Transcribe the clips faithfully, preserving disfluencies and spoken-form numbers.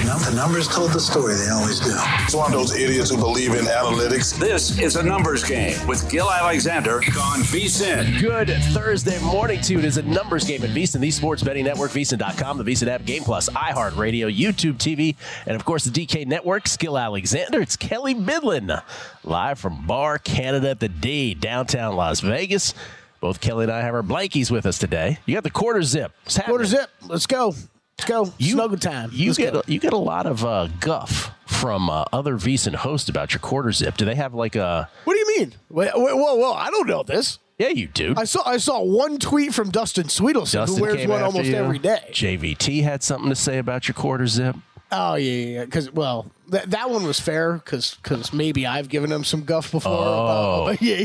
The numbers told the story. They always do. It's one of those idiots who believe in analytics. This is a numbers game with Gil Alexander on VSiN. Good Thursday morning to you. It is a numbers game at VSiN, the Sports Betting Network, VSiN dot com, the VSiN app, Game Plus, iHeartRadio, YouTube T V, and of course the D K Network. Gil Alexander. It's Kelly Midland, live from Bar Canada at the D, downtown Las Vegas. Both Kelly and I have our blankies with us today. You got the quarter zip. Quarter zip. Let's go. Let's go. You, Snuggle time. You Let's get go. you get a lot of uh, guff from uh, other VSiN hosts about your quarter zip. Do they have like a? What do you mean? Wait, wait, whoa, whoa! I don't know this. Yeah, you do. I saw I saw one tweet from Dustin Sweetelson, Dustin who wears came one after almost you. every day. J V T had something to say about your quarter zip. Oh yeah, yeah. Because well, th- that one was fair because because maybe I've given him some guff before. Oh. Uh, yeah.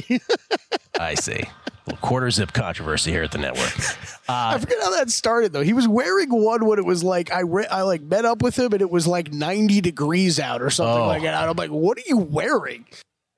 I see. Little quarter zip controversy here at the network. Uh, I forget how that started though. He was wearing one when it was like I re- I like met up with him and it was like ninety degrees out or something Oh. like that. I'm like, what are you wearing?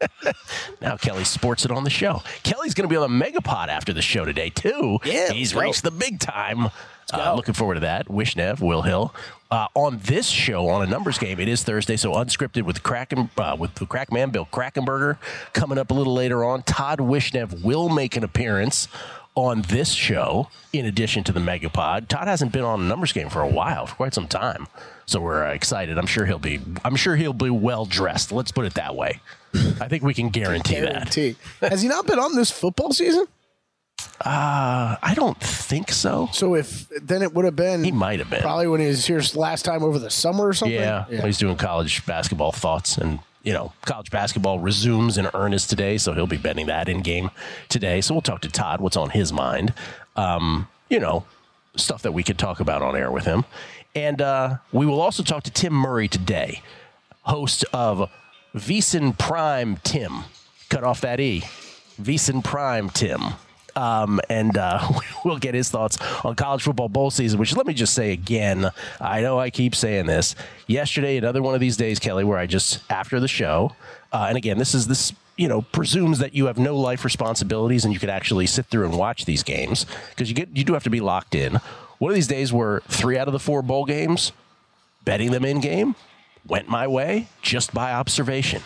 Now Kelly sports it on the show. Kelly's going to be on the Megapod after the show today, too. Yeah, He's let's reached go. the big time. go. Uh, looking forward to that. Wishnev, Will Hill. Uh, on this show, on a numbers game, it is Thursday, so unscripted with Kraken, uh, with the Crackman, Bill Krakenberger, coming up a little later on. Todd Wishnev will make an appearance on this show, in addition to the Megapod. Todd hasn't been on a numbers game for a while, for quite some time. So we're uh, excited. I'm sure he'll be. I'm sure he'll be well dressed. Let's put it that way. I think we can guarantee, Guarantee. Has he not been on this football season? that. Uh, I don't think so. So if then it would have been He might have been. probably when he was here last time over the summer or something. Yeah, he's doing college basketball thoughts, and you know, college basketball resumes in earnest today, so he'll be betting that in game today. So we'll talk to Todd. What's on his mind? Um, you know, stuff that we could talk about on air with him, and uh, we will also talk to Tim Murray today, host of VSiN Prime Tim. Cut off that E. VSiN Prime Tim. Um, and uh, we'll get his thoughts on college football bowl season, which let me just say again, I know I keep saying this. Yesterday, another one of these days, Kelly, where I just, after the show, uh, and again, this is this, you know, presumes that you have no life responsibilities and you could actually sit through and watch these games because you get you do have to be locked in. One of these days where three out of the four bowl games, betting them in game, went my way just by observation.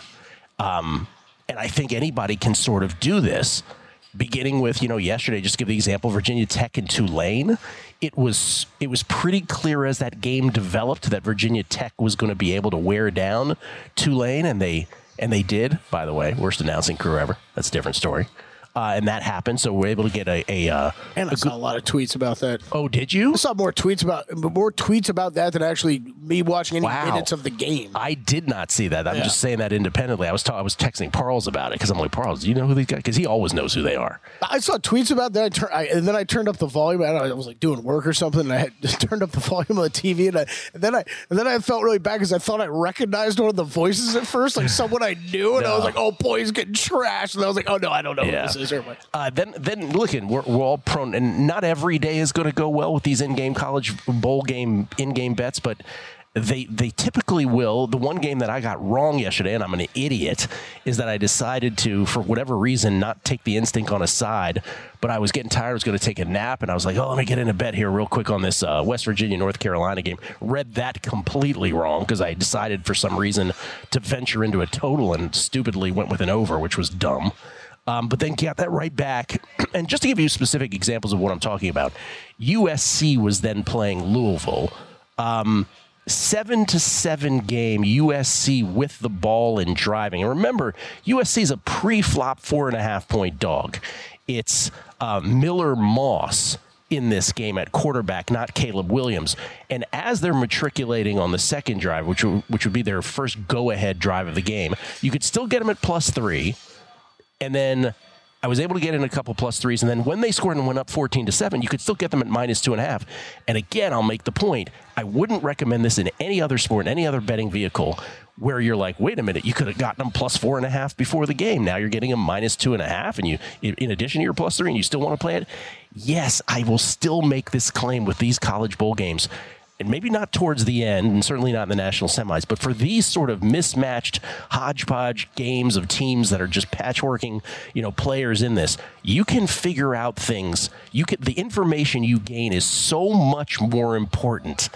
Um, and I think anybody can sort of do this. Beginning with, you know, yesterday, just to give the example, Virginia Tech and Tulane, it was it was pretty clear as that game developed that Virginia Tech was going to be able to wear down Tulane, and they and they did, by the way. Worst announcing crew ever. That's a different story. Uh, and that happened, so we're able to get a... a uh, And I a saw good, a lot of tweets about that. oh, did you? I saw more tweets about more tweets about that than actually me watching any Wow. minutes of the game. I did not see that. I'm Yeah. just saying that independently. I was ta- I was texting Parles about it because I'm like, Parles, do you know who these guys? Because he always knows who they are. I saw tweets about that, I tur- I, and then I turned up the volume. I, don't know, I was like doing work or something, and I had turned up the volume of the T V, and, I, and then I and then I felt really bad because I thought I recognized one of the voices at first, like someone I knew, and I was No. like, "Oh boy, he's getting trashed," and I was like, "Oh no, I don't know Yeah. who this is." Or, like, Uh, then, then looking, we're, we're all prone, and not every day is going to go well with these in-game college bowl game in-game bets, but they they typically will. The one game that I got wrong yesterday, and I'm an idiot, is that I decided to, for whatever reason, not take the instinct on a side, but I was getting tired. I was going to take a nap, and I was like, oh, let me get in a bet here real quick on this uh, West Virginia, North Carolina game. Read that completely wrong because I decided for some reason to venture into a total and stupidly went with an over, which was dumb. Um, but then got that right back. And just to give you specific examples of what I'm talking about, U S C was then playing Louisville. Um, seven to seven game, U S C with the ball and driving. And remember, U S C is a pre-flop four and a half point dog. It's uh, Miller Moss in this game at quarterback, not Caleb Williams. And as they're matriculating on the second drive, which, which would be their first go-ahead drive of the game, you could still get them at plus three. And then I was able to get in a couple plus threes. And then when they scored and went up fourteen to seven, you could still get them at minus two and a half. And again, I'll make the point. I wouldn't recommend this in any other sport, any other betting vehicle where you're like, wait a minute, you could have gotten them plus four and a half before the game. Now you're getting them minus two and a half. And you, in addition to your plus three, and you still want to play it. Yes, I will still make this claim with these college bowl games. And maybe not towards the end, and certainly not in the national semis, but for these sort of mismatched hodgepodge games of teams that are just patchworking, you know, players in this, you can figure out things. You can, the information you gain is so much more important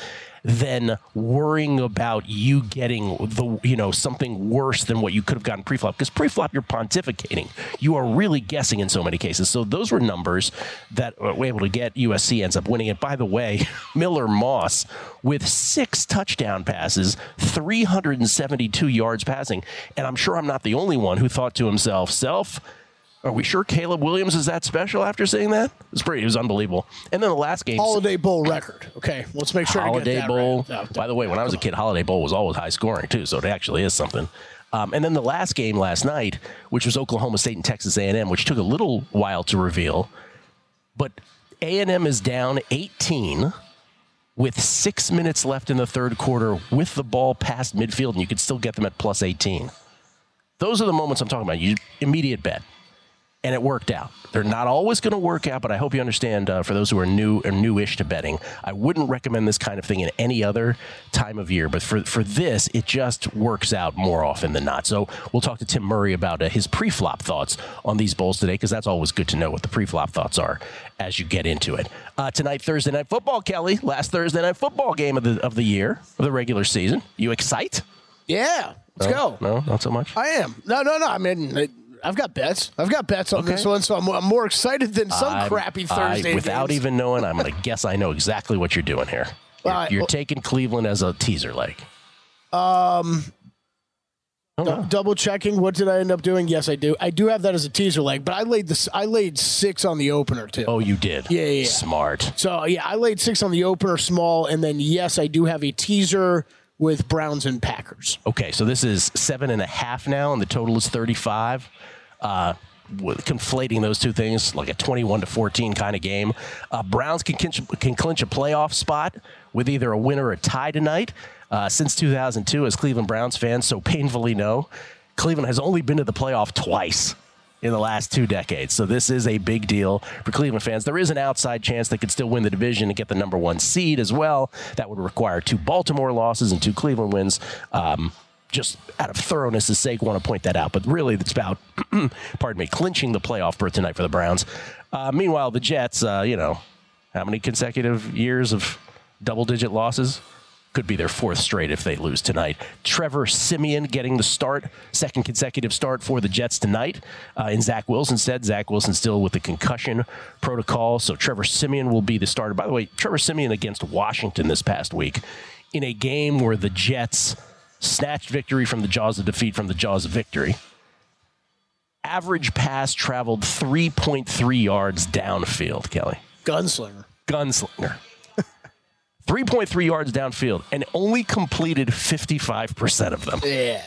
than worrying about you getting the you know something worse than what you could have gotten pre-flop. Because pre-flop, you're pontificating. You are really guessing in so many cases. So those were numbers that were able to get. U S C ends up winning it. By the way, Miller Moss with six touchdown passes, three hundred seventy-two yards passing. And I'm sure I'm not the only one who thought to himself, self, are we sure Caleb Williams is that special after saying that? It was pretty, it was unbelievable. And then the last game. Holiday Bowl record. Okay, let's make sure Holiday to get that Bowl. right. No, By the way, when I was a kid, Holiday Bowl was always high scoring too, so it actually is something. Um, and then the last game last night, which was Oklahoma State and Texas A and M, which took a little while to reveal. But A and M is down eighteen with six minutes left in the third quarter with the ball past midfield, and you could still get them at plus eighteen. Those are the moments I'm talking about. You immediate bet. And it worked out. They're not always going to work out, but I hope you understand, uh, for those who are new or newish to betting, I wouldn't recommend this kind of thing in any other time of year. But for, for this, it just works out more often than not. So we'll talk to Tim Murray about uh, his pre-flop thoughts on these bowls today, because that's always good to know what the pre-flop thoughts are as you get into it. Uh, tonight, Thursday Night Football, Kelly. Last Thursday Night Football game of the of the year, of the regular season. You excited? Yeah, let's no, go. No, not so much? I am. No, no, no. I mean, it, I've got bets. I've got bets on Okay. this one, so I'm, I'm more excited than some I'm- crappy I- Thursday without games. even knowing, I'm going to guess I know exactly what you're doing here. You're, All right, you're well- taking Cleveland as a teaser leg. Um, Oh, du- no. double checking. What did I end up doing? Yes, I do. I do have that as a teaser leg, but I laid this. I laid six on the opener too. Oh, you did? Yeah, yeah, yeah. Smart. So yeah, I laid six on the opener small, and then yes, I do have a teaser with Browns and Packers. Okay, so this is seven and a half now, and the total is thirty-five. Uh, with conflating those two things, like a twenty-one to fourteen kind of game. Uh, Browns can clinch, can clinch a playoff spot with either a win or a tie tonight. Uh, since two thousand two, as Cleveland Browns fans so painfully know, Cleveland has only been to the playoff twice in the last two decades. So this is a big deal for Cleveland fans. There is an outside chance they could still win the division and get the number one seed as well. That would require two Baltimore losses and two Cleveland wins. Um, just out of thoroughness' sake, want to point that out. But really, it's about, pardon me, clinching the playoff berth tonight for the Browns. Uh, meanwhile, the Jets, uh, you know, how many consecutive years of double-digit losses? Could be their fourth straight if they lose tonight. Trevor Siemian getting the start, second consecutive start for the Jets tonight. Uh, in Zach Wilson said, Zach Wilson still with the concussion protocol, so Trevor Siemian will be the starter. By the way, Trevor Siemian against Washington this past week in a game where the Jets snatched victory from the jaws of defeat from the jaws of victory. Average pass traveled three point three yards downfield, Kelly. Gunslinger. Gunslinger. three point three yards downfield, and only completed fifty-five percent of them. Yeah.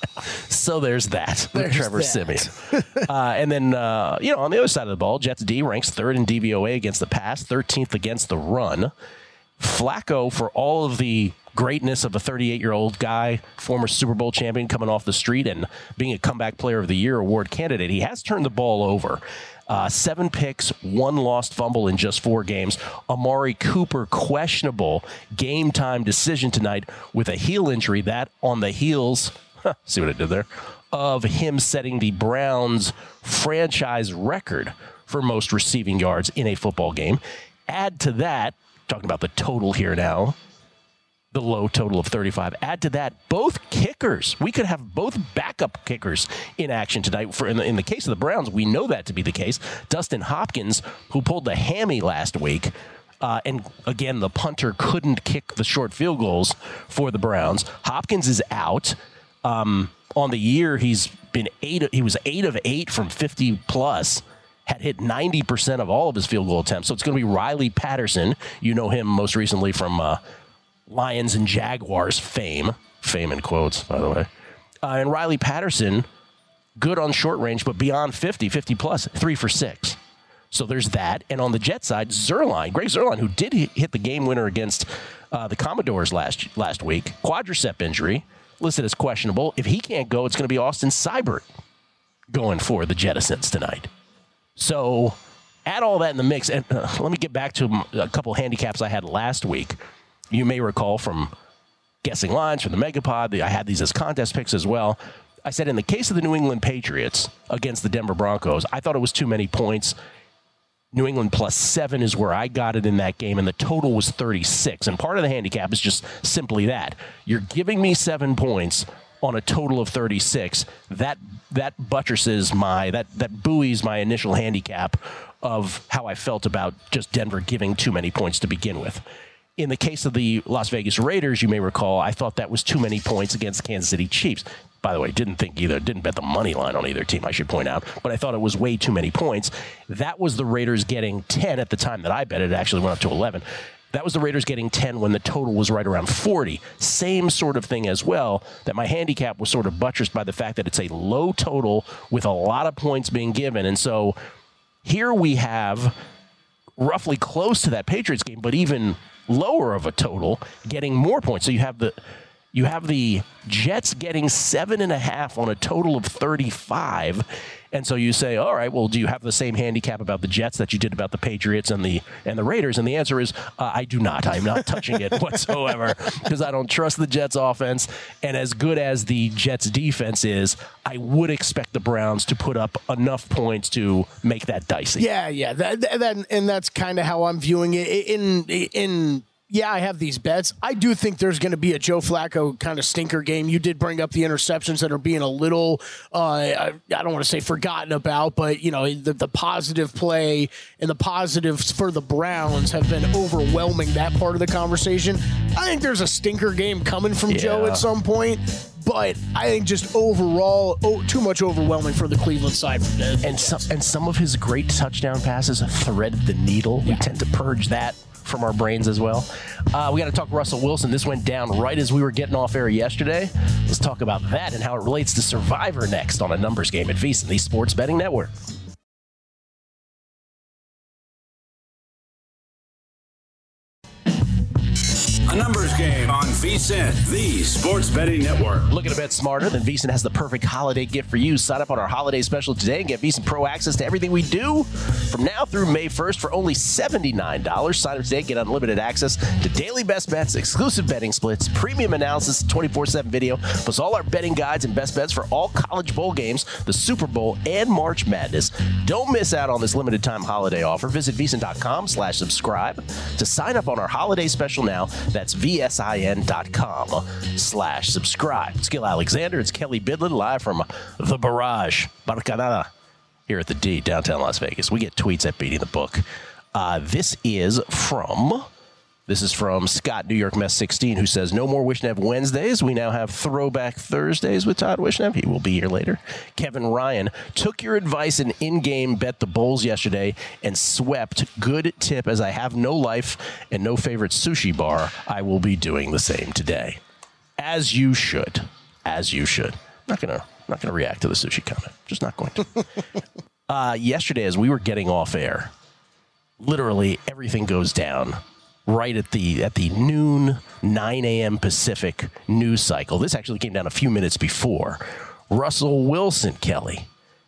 So there's that. There's Trevor that. Siemian. uh, and then, uh, you know, on the other side of the ball, Jets D ranks third in D V O A against the pass, thirteenth against the run. Flacco, for all of the greatness of a thirty-eight-year-old guy, former Super Bowl champion coming off the street and being a comeback player of the year award candidate, he has turned the ball over. Uh, seven picks, one lost fumble in just four games. Amari Cooper, questionable game time decision tonight with a heel injury. That on the heels, huh, see what I did there, of him setting the Browns franchise record for most receiving yards in a football game. Add to that, talking about the total here now, the low total of thirty-five. Add to that, both kickers. We could have both backup kickers in action tonight. For in the, in the case of the Browns, we know that to be the case. Dustin Hopkins, who pulled the hammy last week, uh, and again, the punter couldn't kick the short field goals for the Browns. Hopkins is out. Um, on the year, he's been eight. He was eight of eight from fifty plus. Had hit ninety percent of all of his field goal attempts. So it's going to be Riley Patterson. You know him most recently from Uh, Lions and Jaguars fame, fame in quotes, by the way. Uh, and Riley Patterson, good on short range, but beyond fifty, fifty plus, three for six. So there's that. And on the Jet side, Zerline, Greg Zerline, who did hit the game winner against uh, the Commodores last last week, quadricep injury, listed as questionable. If he can't go, it's going to be Austin Seibert going for the Jettisons tonight. So add all that in the mix. And uh, let me get back to a couple handicaps I had last week. You may recall from guessing lines from the Megapod, I had these as contest picks as well. I said in the case of the New England Patriots against the Denver Broncos, I thought it was too many points. New England plus seven is where I got it in that game, and the total was thirty-six. And part of the handicap is just simply that. You're giving me seven points on a total of thirty-six. That that buttresses my, that, that buoys my initial handicap of how I felt about just Denver giving too many points to begin with. In the case of the Las Vegas Raiders, you may recall, I thought that was too many points against Kansas City Chiefs. By the way, didn't think either, didn't bet the money line on either team, I should point out, but I thought it was way too many points. That was the Raiders getting ten at the time that I bet it. It actually went up to eleven. That was the Raiders getting ten when the total was right around forty. Same sort of thing as well, that my handicap was sort of buttressed by the fact that it's a low total with a lot of points being given. And so here we have roughly close to that Patriots game, but even lower of a total, getting more points. So you have the you have the Jets getting seven and a half on a total of thirty-five. And so you say, all right, well, do you have the same handicap about the Jets that you did about the Patriots and the and the Raiders? And the answer is, uh, I do not. I'm not touching it whatsoever because I don't trust the Jets offense. And as good as the Jets defense is, I would expect the Browns to put up enough points to make that dicey. Yeah, yeah. That, that, and that's kind of how I'm viewing it. In in Yeah, I have these bets. I do think there's going to be a Joe Flacco kind of stinker game. You did bring up the interceptions that are being a little, uh, I, I don't want to say forgotten about, but, you know, the, the positive play and the positives for the Browns have been overwhelming that part of the conversation. I think there's a stinker game coming from yeah. Joe at some point. But I think just overall, oh, too much overwhelming for the Cleveland side. And some, and some of his great touchdown passes threaded the needle. Yeah. We tend to purge that from our brains as well. Uh, we got to talk Russell Wilson. This went down right as we were getting off air yesterday. Let's talk about that and how it relates to Survivor next on a numbers game at VSiN, the Sports Betting Network. A numbers game on VSiN, the Sports Betting Network. Looking to bet smarter? Then VSiN has the perfect holiday gift for you. Sign up on our holiday special today and get VSiN Pro access to everything we do from now through May first for only seventy-nine dollars. Sign up today, get unlimited access to daily best bets, exclusive betting splits, premium analysis, twenty-four seven video, plus all our betting guides and best bets for all college bowl games, the Super Bowl, and March Madness. Don't miss out on this limited time holiday offer. Visit VSiN.com slash subscribe to sign up on our holiday special now. That's VSIN.com slash subscribe. It's Gil Alexander. It's Kelly Bidlin live from the Barrage, Barcanada, here at the D, downtown Las Vegas. We get tweets at Beating the Book. Uh, this is from... This is from Scott, New York Mess sixteen, who says, no more Wishnev Wednesdays. We now have Throwback Thursdays with Todd Wishnev. He will be here later. Kevin Ryan took your advice and in-game bet the Bulls yesterday and swept. Good tip, as I have no life and no favorite sushi bar. I will be doing the same today. As you should. As you should. Not going to not gonna react to the sushi comment. Just not going to. uh, yesterday, as we were getting off air, literally everything goes down right at the at the noon, nine a.m. Pacific news cycle. This actually came down a few minutes before. Russell Wilson, Kelly,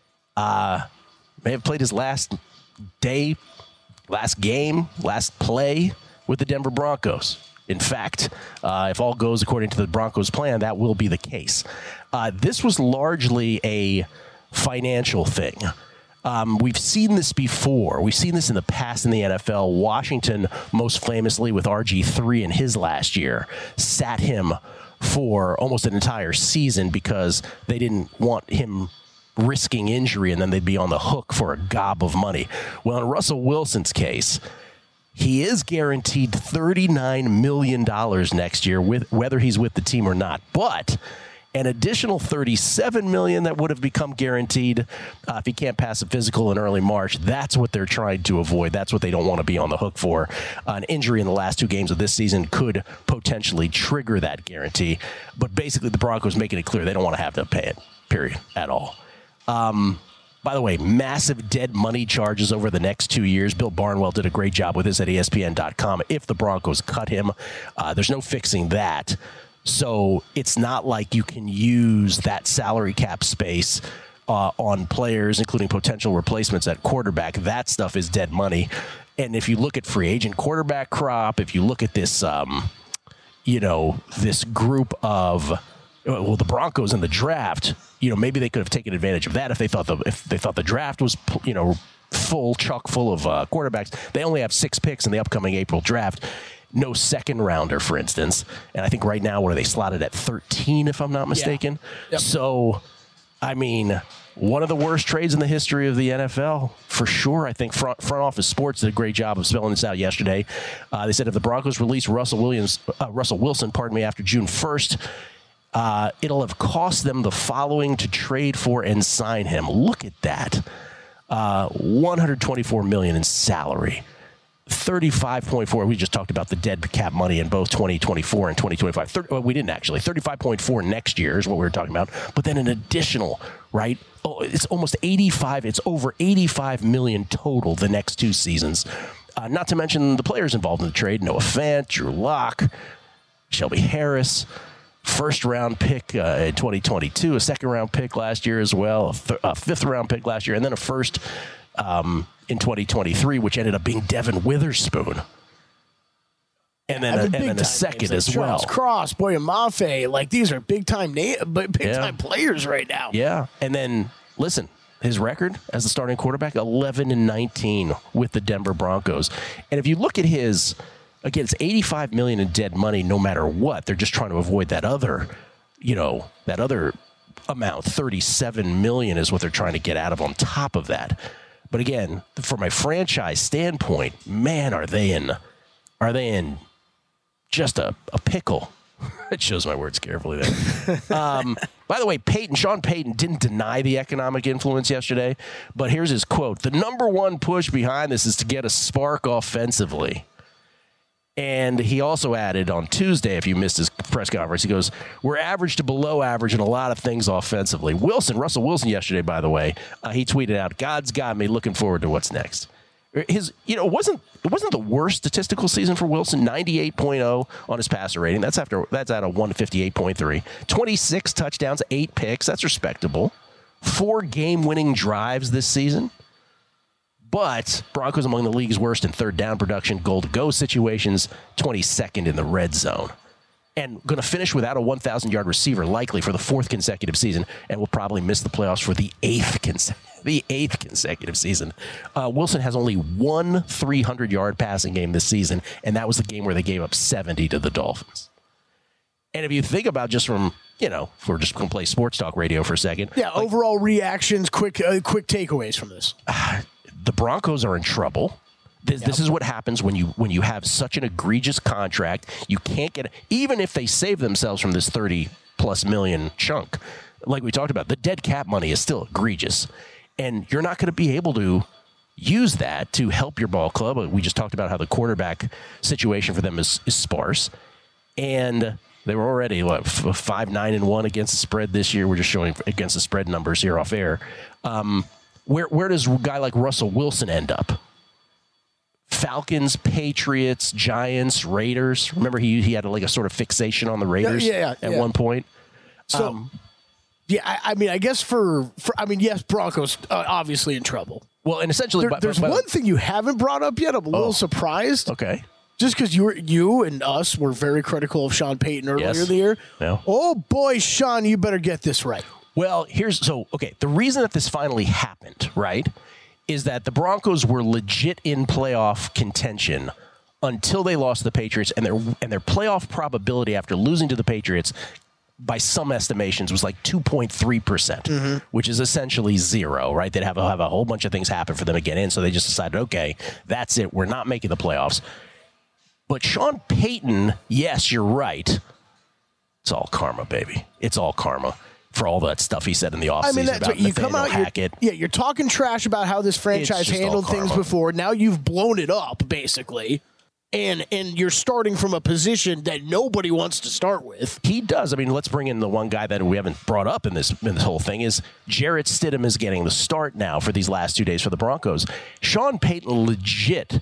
uh, may have played his last day, last game, last play with the Denver Broncos. In fact, uh, if all goes according to the Broncos' plan, that will be the case. Uh, this was largely a financial thing. Um, we've seen this before. We've seen this in the past in the N F L. Washington, most famously with R G three in his last year, sat him for almost an entire season because they didn't want him risking injury and then they'd be on the hook for a gob of money. Well, in Russell Wilson's case, he is guaranteed thirty-nine million dollars next year, with whether he's with the team or not. But an additional thirty-seven million dollars that would have become guaranteed uh, if he can't pass a physical in early March. That's what they're trying to avoid. That's what they don't want to be on the hook for. Uh, an injury in the last two games of this season could potentially trigger that guarantee. But basically, the Broncos making it clear they don't want to have to pay it, period, at all. Um, by the way, massive dead money charges over the next two years. Bill Barnwell did a great job with this at E S P N dot com. If the Broncos cut him, uh, there's no fixing that. So it's not like you can use that salary cap space uh, on players, including potential replacements at quarterback. That stuff is dead money. And if you look at free agent quarterback crop, if you look at this, um, you know, this group of, well, the Broncos in the draft, you know, maybe they could have taken advantage of that if they thought the if they thought the draft was, you know, full, chock full of uh, quarterbacks. They only have six picks in the upcoming April draft. No second rounder, for instance. And I think right now, what are they slotted at thirteen, if I'm not mistaken? Yeah. Yep. So, I mean, one of the worst trades in the history of the N F L, for sure. I think front, front office sports did a great job of spelling this out yesterday. Uh, they said if the Broncos release Russell Williams, uh, Russell Wilson, pardon me, after June first, uh, it'll have cost them the following to trade for and sign him. Look at that. Uh, one hundred twenty-four million dollars in salary. thirty-five point four. We just talked about the dead cap money in both twenty twenty-four and twenty twenty-five. thirty, well, we didn't actually. thirty-five point four next year is what we were talking about. But then an additional, right? Oh, it's almost eighty-five. It's over eighty-five million total the next two seasons. Uh, not to mention the players involved in the trade: Noah Fant, Drew Lock, Shelby Harris. First round pick uh, in twenty twenty-two, a second round pick last year as well, a, th- a fifth round pick last year, and then a first. Um, in twenty twenty-three, which ended up being Devin Witherspoon. And then, a, and then a second as like well. Charles Cross, Boye Mafe, like these are big time na- big yeah. time players right now. Yeah. And then listen, his record as the starting quarterback, eleven and nineteen with the Denver Broncos. And if you look at his, again, it's eighty-five million dollars in dead money no matter what. They're just trying to avoid that other, you know, that other amount. thirty-seven million dollars is what they're trying to get out of on top of that. But again, from a franchise standpoint, man, are they in are they in just a, a pickle? It shows my words carefully there. um, by the way, Payton, Sean Payton didn't deny the economic influence yesterday, but here's his quote. The number one push behind this is to get a spark offensively. And he also added on Tuesday, if you missed his press conference, he goes, we're average to below average in a lot of things offensively. Wilson, Russell Wilson yesterday, by the way, uh, he tweeted out, God's got me, looking forward to what's next. His, you know, it wasn't it wasn't the worst statistical season for Wilson, ninety-eight point oh on his passer rating. That's after that's at a one fifty-eight point three. twenty-six touchdowns, eight picks. That's respectable. Four game-winning drives this season. But Broncos among the league's worst in third down production, goal-to-go situations, twenty-second in the red zone. And going to finish without a one thousand yard receiver likely for the fourth consecutive season, and will probably miss the playoffs for the eighth consecutive the eighth consecutive season. Uh, Wilson has only one three hundred yard passing game this season, and that was the game where they gave up seventy to the Dolphins. And if you think about just from, you know, if we're just going to play sports talk radio for a second. Yeah, like, overall reactions, quick uh, quick takeaways from this. Uh, the Broncos are in trouble. This, yep. this is what happens when you when you have such an egregious contract. You can't get, even if they save themselves from this thirty plus million chunk, like we talked about, the dead cap money is still egregious. And you're not going to be able to use that to help your ball club. We just talked about how the quarterback situation for them is, is sparse. And they were already, what, five, nine, and one against the spread this year. We're just showing against the spread numbers here off air. Um, where, where does a guy like Russell Wilson end up? Falcons, Patriots, Giants, Raiders. Remember, he he had like a sort of fixation on the Raiders yeah, yeah, at yeah. one point. So, um, yeah, I, I mean, I guess for, for I mean, yes, Broncos uh, obviously in trouble. Well, and essentially, there, by, there's by, by, one thing you haven't brought up yet. I'm a little oh, surprised. Okay. Just because you were, you and us were very critical of Sean Payton earlier yes. in the year. Yeah. Oh, boy, Sean, you better get this right. Well, here's so, okay, the reason that this finally happened, right, is that the Broncos were legit in playoff contention until they lost to the Patriots, and their and their playoff probability after losing to the Patriots, by some estimations, was like two point three percent, mm-hmm. which is essentially zero, right? They'd have, have a whole bunch of things happen for them to get in, so they just decided, okay, that's it. We're not making the playoffs. But Sean Payton, yes, you're right. It's all karma, baby. It's all karma for all that stuff he said in the offseason. I mean, that's about what you come out, Hackett. You're, yeah, you're talking trash about how this franchise handled things before. Now you've blown it up, basically. And and you're starting from a position that nobody wants to start with. He does. I mean, let's bring in the one guy that we haven't brought up in this in this whole thing is Jarrett Stidham is getting the start now for these last two days for the Broncos. Sean Payton legit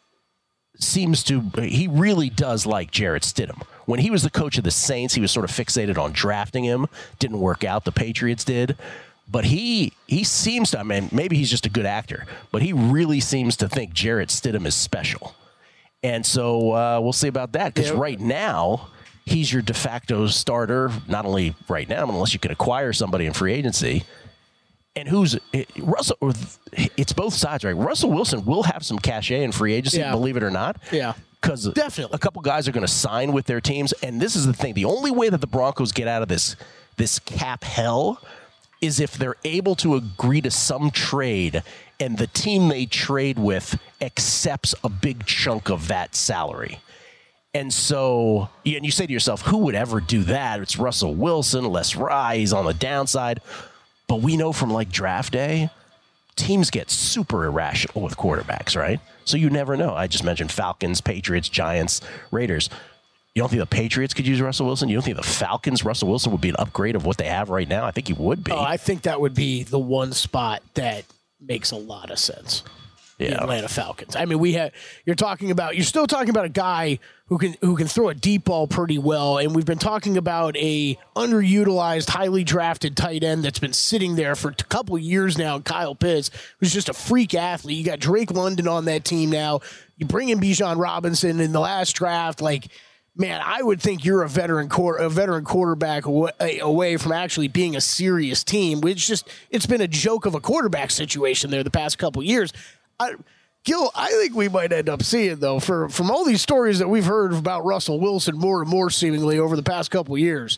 seems to, he really does like Jarrett Stidham. When he was the coach of the Saints, he was sort of fixated on drafting him. Didn't work out. The Patriots did. But he he seems to, I mean, maybe he's just a good actor, but he really seems to think Jarrett Stidham is special. And so uh, we'll see about that, because yeah. right now he's your de facto starter, not only right now, unless you can acquire somebody in free agency. And who's it, Russell? It's both sides, right? Russell Wilson will have some cachet in free agency, Yeah. believe it or not. Yeah. Because Definitely. a couple guys are going to sign with their teams. And this is the thing. The only way that the Broncos get out of this this cap hell is if they're able to agree to some trade and the team they trade with accepts a big chunk of that salary. And so, and you say to yourself, who would ever do that? It's Russell Wilson, Les Rye, he's on the downside. But we know from like draft day, teams get super irrational with quarterbacks, right? So you never know. I just mentioned Falcons, Patriots, Giants, Raiders. You don't think the Patriots could use Russell Wilson? You don't think the Falcons, Russell Wilson, would be an upgrade of what they have right now? I think he would be. Oh, I think that would be the one spot that makes a lot of sense. The Yeah. Atlanta Falcons. I mean, we had you're talking about you're still talking about a guy who can who can throw a deep ball pretty well, and we've been talking about a underutilized, highly drafted tight end that's been sitting there for a couple of years now. Kyle Pitts, who's just a freak athlete. You got Drake London on that team now. You bring in Bijan Robinson in the last draft, like. Man, I would think you're a veteran quar- a veteran quarterback away, away from actually being a serious team. Which just it's been a joke of a quarterback situation there the past couple years. I, Gil, I think we might end up seeing though for from all these stories that we've heard about Russell Wilson more and more seemingly over the past couple years.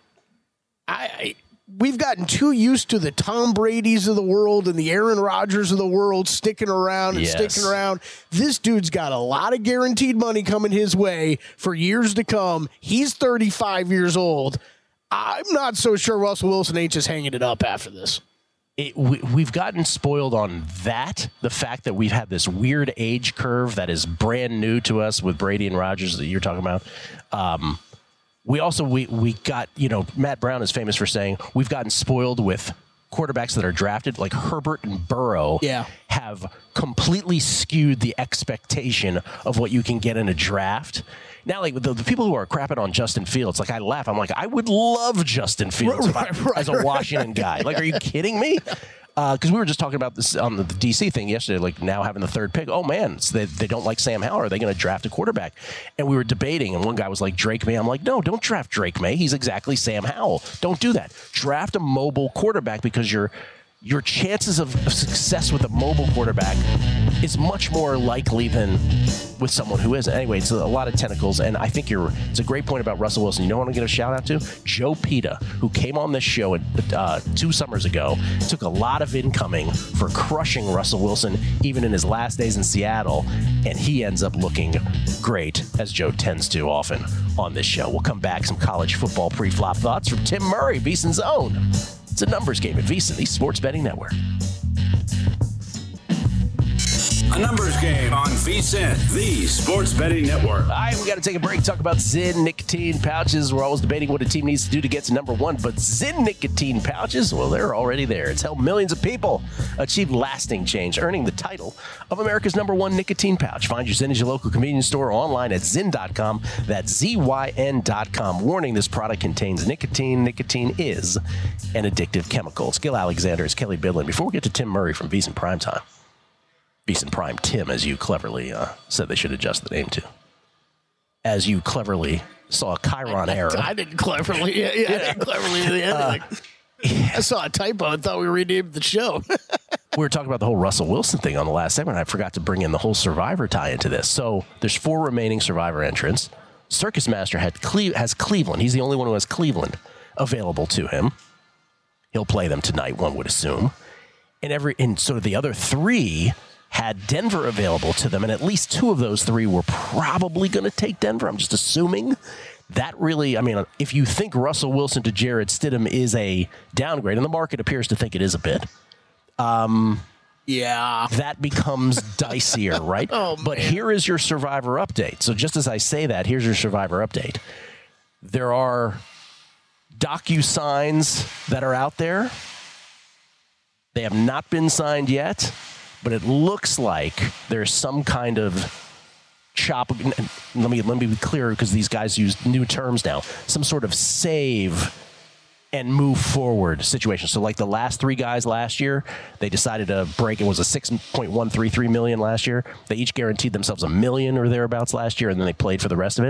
I, I we've gotten too used to the Tom Brady's of the world and the Aaron Rodgers of the world sticking around and Yes. sticking around. This dude's got a lot of guaranteed money coming his way for years to come. He's thirty-five years old. I'm not so sure Russell Wilson ain't just hanging it up after this. It, we, we've gotten spoiled on that. The fact that we've had this weird age curve that is brand new to us with Brady and Rodgers that you're talking about. Um, we also, we, we got, you know, Matt Brown is famous for saying we've gotten spoiled with quarterbacks that are drafted like Herbert and Burrow Yeah. have completely skewed the expectation of what you can get in a draft. Now, like the, the people who are crapping on Justin Fields, like I laugh. I'm like, I would love Justin Fields if I- Right, right, as a right. Washington guy. Like, are you kidding me? Because we were just talking about this on the, the D C thing yesterday, like now having the third pick. Oh, man, so they, they don't like Sam Howell. Are they going to draft a quarterback? And we were debating, and one guy was like, Drake May. I'm like, no, don't draft Drake May. He's exactly Sam Howell. Don't do that. Draft a mobile quarterback because your your chances of, of success with a mobile quarterback is much more likely than with someone who isn't. Anyway, it's a lot of tentacles, and I think you're. It's a great point about Russell Wilson. You know what I'm going to shout out to? Joe Pita, who came on this show uh, two summers ago, took a lot of incoming for crushing Russell Wilson, even in his last days in Seattle, and he ends up looking great, as Joe tends to often on this show. We'll come back, some college football pre-flop thoughts from Tim Murray, VSiN's own. It's a numbers game at VSiN, the Sports Betting Network. A numbers game on VSiN, the Sports Betting Network. All right, we got to take a break, talk about Zyn nicotine pouches. We're always debating what a team needs to do to get to number one, but Zyn nicotine pouches, well, they're already there. It's helped millions of people achieve lasting change, earning the title of America's number one nicotine pouch. Find your Zyn at your local convenience store or online at zyn dot com. That's Z Y N dot com. Warning, this product contains nicotine. Nicotine is an addictive chemical. It's Gil Alexander. It's Kelly Bidlin. Before we get to Tim Murray from VSiN Primetime, VSiN Prime Tim, as you cleverly uh, said they should adjust the name to. As you cleverly saw a Chiron error. I didn't cleverly. Yeah, yeah, I didn't cleverly do anything. I saw a typo and thought we renamed the show. We were talking about the whole Russell Wilson thing on the last segment. I forgot to bring in the whole Survivor tie into this. So there's four remaining Survivor entrants. Circus Master had Cle- has Cleveland. He's the only one who has Cleveland available to him. He'll play them tonight, one would assume. And every and so the other three had Denver available to them, and at least two of those three were probably going to take Denver. I'm just assuming. That really, I mean, if you think Russell Wilson to Jarrett Stidham is a downgrade, and the market appears to think it is a bit, um, yeah. that becomes dicier, right? Oh, but man. here is your Survivor update. So just as I say that, here's your Survivor update. There are docu-signs that are out there. They have not been signed yet, but it looks like there's some kind of chop. Let me let me be clear, because these guys use new terms now. Some sort of save and move forward situation. So like the last three guys last year, they decided to break. It was a six point one three three million last year. They each guaranteed themselves a million or thereabouts last year, and then they played for the rest of it.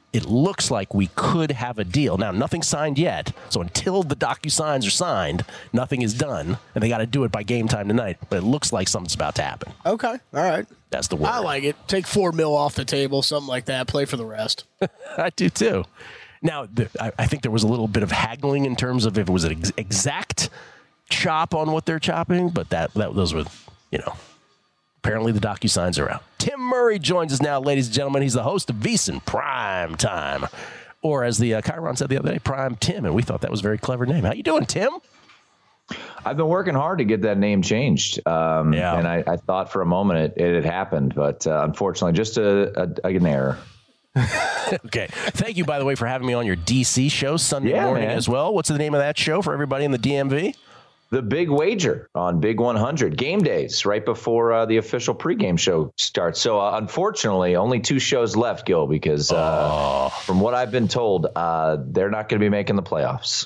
it looks like we could have a deal. Now, nothing's signed yet, so until the DocuSigns are signed, nothing is done, and they got to do it by game time tonight. But it looks like something's about to happen. Okay, all right. That's the word. I like it. Take four mil off the table, something like that. Play for the rest. I do too. Now, the, I, I think there was a little bit of haggling in terms of if it was an ex- exact chop on what they're chopping, but that, that those were, you know, apparently the DocuSigns are out. Tim Murray joins us now, ladies and gentlemen. He's the host of VSiN Prime Time, or as the uh, Chiron said the other day, Prime Tim, and we thought that was a very clever name. How you doing, Tim? I've been working hard to get that name changed. Um, yeah. And I, I thought for a moment it, it had happened, but uh, unfortunately, just a, a, an error. Okay. Thank you, by the way, for having me on your D C show Sunday yeah, morning man. as well. What's the name of that show for everybody in the D M V? The Big Wager on Big one hundred. Game days right before uh, the official pregame show starts. So, uh, unfortunately, only two shows left, Gil, because uh, oh. from what I've been told, uh, they're not going to be making the playoffs.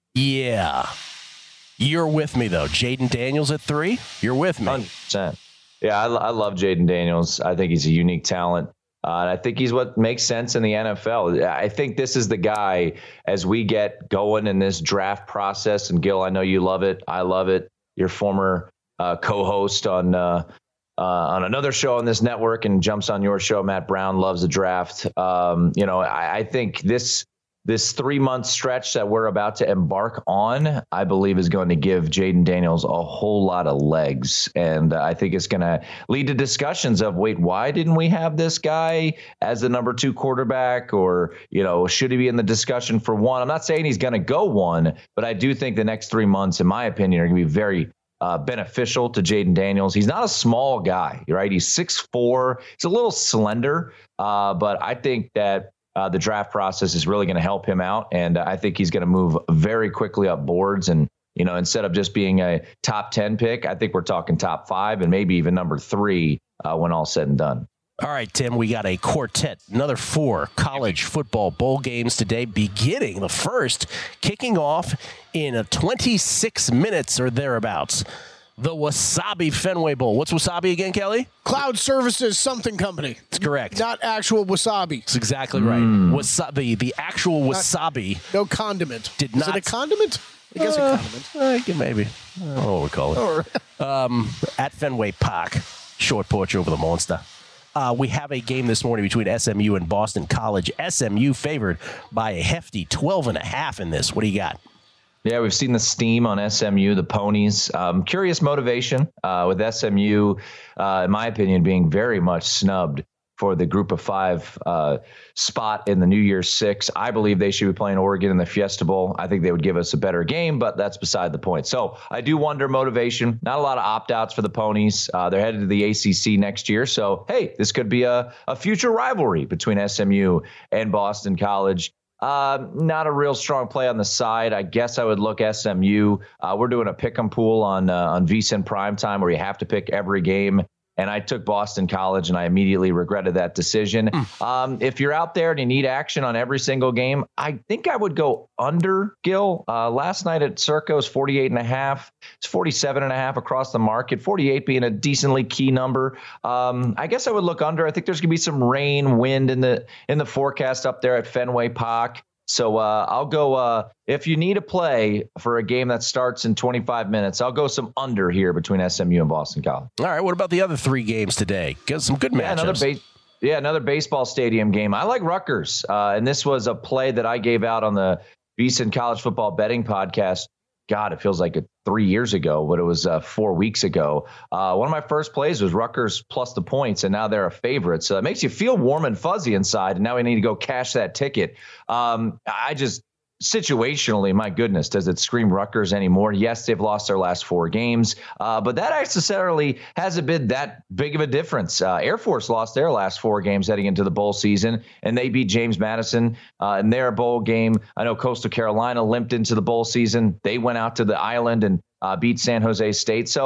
Yeah. You're with me, though. Jaden Daniels at three? You're with me. one hundred percent. Yeah, I, I love Jaden Daniels. I think he's a unique talent. Uh, and I think he's what makes sense in the N F L. I think this is the guy as we get going in this draft process. And Gil, I know you love it. I love it. Your former uh, co-host on uh, uh, on another show on this network and jumps on your show. Matt Brown loves the draft. Um, you know, I, I think this this three month stretch that we're about to embark on, I believe, is going to give Jaden Daniels a whole lot of legs. And uh, I think it's going to lead to discussions of, wait, why didn't we have this guy as the number two quarterback? Or, you know, should he be in the discussion for one? I'm not saying he's going to go one, but I do think the next three months, in my opinion, are going to be very uh, beneficial to Jaden Daniels. He's not a small guy, right? He's six foot four. He's a little slender, uh, but I think that Uh, the draft process is really going to help him out. And uh, I think he's going to move very quickly up boards. And, you know, instead of just being a top ten pick, I think we're talking top five and maybe even number three uh, when all's said and done. All right, Tim, we got a quartet, another four college football bowl games today, beginning the first, kicking off in a twenty-six minutes or thereabouts. The Wasabi Fenway Bowl. What's Wasabi again, Kelly? Cloud Services something company. That's correct. Not actual wasabi. That's exactly right. Mm. Wasabi, the actual wasabi. Not, no condiment. Did Is not. it a condiment? I guess uh, a condiment. Uh, maybe. I don't know what we call it. um, at Fenway Park, short porch over the monster. Uh, we have a game this morning between S M U and Boston College. S M U favored by a hefty twelve and a half in this. What do you got? Yeah, we've seen the steam on S M U, the ponies. Um, curious motivation uh, with S M U, uh, in my opinion, being very much snubbed for the group of five uh, spot in the New Year's Six. I believe they should be playing Oregon in the Fiesta Bowl. I think they would give us a better game, but that's beside the point. So I do wonder motivation. Not a lot of opt-outs for the ponies. Uh, they're headed to the A C C next year. So, hey, this could be a, a future rivalry between S M U and Boston College. Uh, not a real strong play on the side. I guess I would look S M U. Uh, we're doing a pick 'em pool on uh, on VSiN Prime Time where you have to pick every game. And I took Boston College, and I immediately regretted that decision. Mm. Um, if you're out there and you need action on every single game, I think I would go under, Gil. Uh, last night at Circa was forty-eight and a half. It's forty-seven and a half across the market, forty-eight being a decently key number. Um, I guess I would look under. I think there's going to be some rain, wind in the in the forecast up there at Fenway Park. So uh, I'll go, uh, if you need a play for a game that starts in twenty-five minutes, I'll go some under here between S M U and Boston College. All right, what about the other three games today? Got some good yeah, matchups. Another ba- yeah, another baseball stadium game. I like Rutgers, uh, and this was a play that I gave out on the VSiN College Football Betting Podcast. God, it feels like it three years ago, but it was uh, four weeks ago. Uh, one of my first plays was Rutgers plus the points, and now they're a favorite. So it makes you feel warm and fuzzy inside, and now we need to go cash that ticket. Um, I just situationally, my goodness, does it scream Rutgers anymore? Yes, they've lost their last four games, uh, but that necessarily hasn't been that big of a difference. Uh, Air Force lost their last four games heading into the bowl season, and they beat James Madison uh, in their bowl game. I know Coastal Carolina limped into the bowl season. They went out to the island and uh, beat San Jose State. So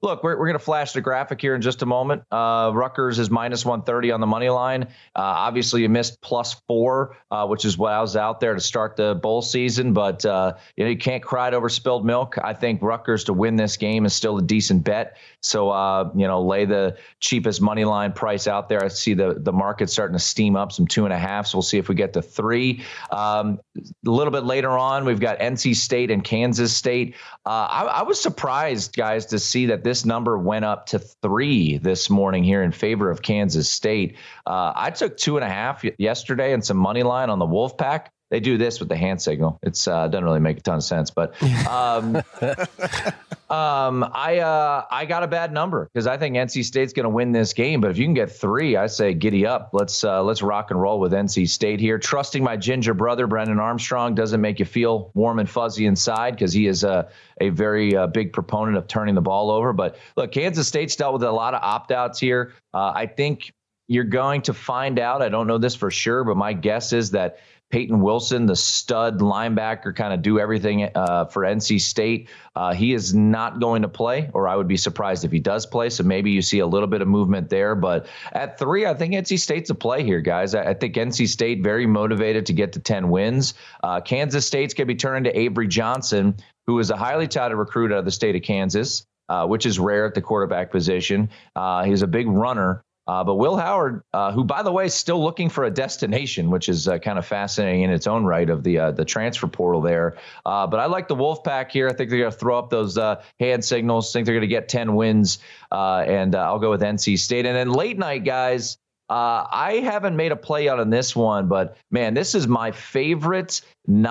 look, we're, we're going to flash the graphic here in just a moment. Uh, Rutgers is minus one thirty on the money line. Uh, obviously, you missed plus four, uh, which is what I was out there to start the bowl season. But uh, you know, you can't cry it over spilled milk. I think Rutgers to win this game is still a decent bet. So, uh, you know, lay the cheapest money line price out there. I see the, the market starting to steam up some two and a half. So we'll see if we get to three. Um, a little bit later on, we've got N C State and Kansas State. Uh, I, I was surprised, guys, to see that this number went up to three this morning here in favor of Kansas State. Uh, I took two and a half yesterday and some money line on the Wolfpack. They do this with the hand signal. It's uh, doesn't really make a ton of sense, but um, um, I uh, I got a bad number because I think N C State's going to win this game. But if you can get three, I say giddy up. Let's uh, let's rock and roll with N C State here. Trusting my ginger brother Brendan Armstrong doesn't make you feel warm and fuzzy inside because he is a a very uh, big proponent of turning the ball over. But look, Kansas State's dealt with a lot of opt-outs here. Uh, I think you're going to find out. I don't know this for sure, but my guess is that Peyton Wilson, the stud linebacker, kind of do everything uh, for N C State. Uh, he is not going to play, or I would be surprised if he does play. So maybe you see a little bit of movement there. But at three, I think N C State's a play here, guys. I, I think N C State very motivated to get to ten wins. Uh, Kansas State's going to be turning to Avery Johnson, who is a highly touted recruit out of the state of Kansas, uh, which is rare at the quarterback position. Uh, he's a big runner. Uh, but Will Howard, uh, who, by the way, is still looking for a destination, which is uh, kind of fascinating in its own right of the uh, the transfer portal there. Uh, but I like the Wolfpack here. I think they're going to throw up those uh, hand signals. I think they're going to get ten wins, uh, and uh, I'll go with N C State. And then late night, guys, uh, I haven't made a play out on this one, but, man, this is my favorite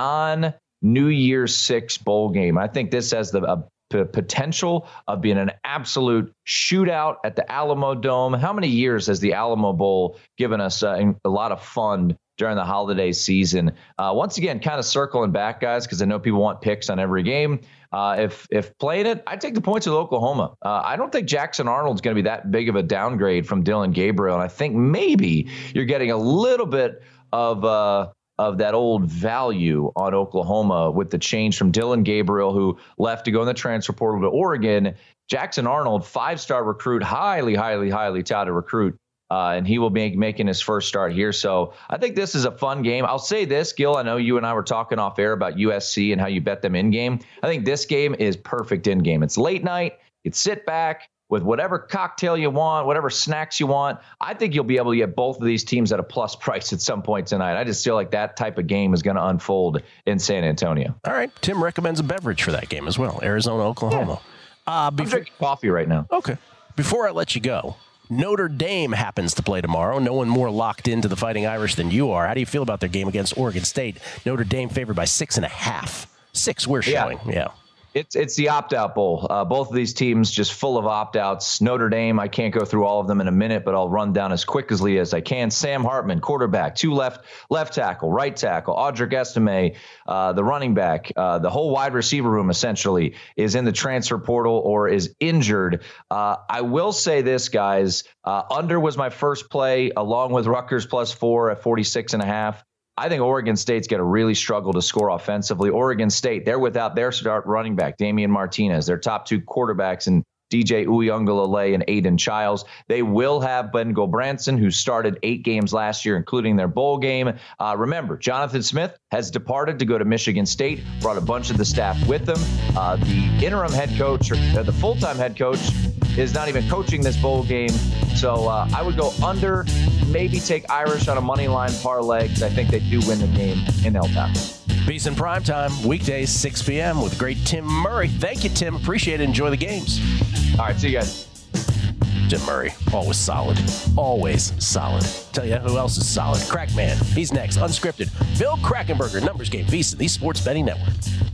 non-New Year's Six bowl game. I think this has the uh, potential of being an absolute shootout at the Alamo Dome. How many years has the Alamo Bowl given us uh, a lot of fun during the holiday season? Uh, once again, kind of circling back, guys, because I know people want picks on every game. Uh, if if playing it, I'd take the points with Oklahoma. Uh, I don't think Jackson Arnold's going to be that big of a downgrade from Dylan Gabriel, and I think maybe you're getting a little bit of uh, of that old value on Oklahoma with the change from Dylan Gabriel, who left to go in the transfer portal to Oregon. Jackson Arnold, five-star recruit, highly, highly, highly touted recruit, uh, and he will be making his first start here. So I think this is a fun game. I'll say this, Gil, I know you and I were talking off air about U S C and how you bet them in-game. I think this game is perfect in-game. It's late night. You sit back with whatever cocktail you want, whatever snacks you want. I think you'll be able to get both of these teams at a plus price at some point tonight. I just feel like that type of game is going to unfold in San Antonio. All right. Tim recommends a beverage for that game as well. Arizona, Oklahoma. Yeah. Uh, before, I'm drinking coffee right now. Okay. Before I let you go, Notre Dame happens to play tomorrow. No one more locked into the Fighting Irish than you are. How do you feel about their game against Oregon State? Notre Dame favored by six and a half. Six we're showing. Yeah. yeah. It's it's the opt-out bowl. Uh, both of these teams just full of opt-outs. Notre Dame, I can't go through all of them in a minute, but I'll run down as quickly as I can. Sam Hartman, quarterback, two left left tackle, right tackle. Audric Estime, uh, the running back. Uh, the whole wide receiver room essentially is in the transfer portal or is injured. Uh, I will say this, guys. Uh, under was my first play, along with Rutgers plus four at forty-six and a half. I think Oregon State's going to really struggle to score offensively. Oregon State, they're without their start running back, Damian Martinez, their top two quarterbacks, and D J Uiagalelei and Aiden Childs. They will have Ben Gulbranson, who started eight games last year, including their bowl game. Uh, remember, Jonathan Smith has departed to go to Michigan State, brought a bunch of the staff with him. Uh, the interim head coach, or uh, the full-time head coach, is not even coaching this bowl game. So uh, I would go under, maybe take Irish on a money line parlay, because I think they do win the game in El Paso. Peace in primetime, weekdays, six p.m. with great Tim Murray. Thank you, Tim. Appreciate it. Enjoy the games. All right, see you guys. Tim Murray, always solid. Always solid. Tell you who else is solid. Crackman. He's next. Unscripted. Bill Krackomberger, Numbers Game, VSiN, the Sports Betting Network.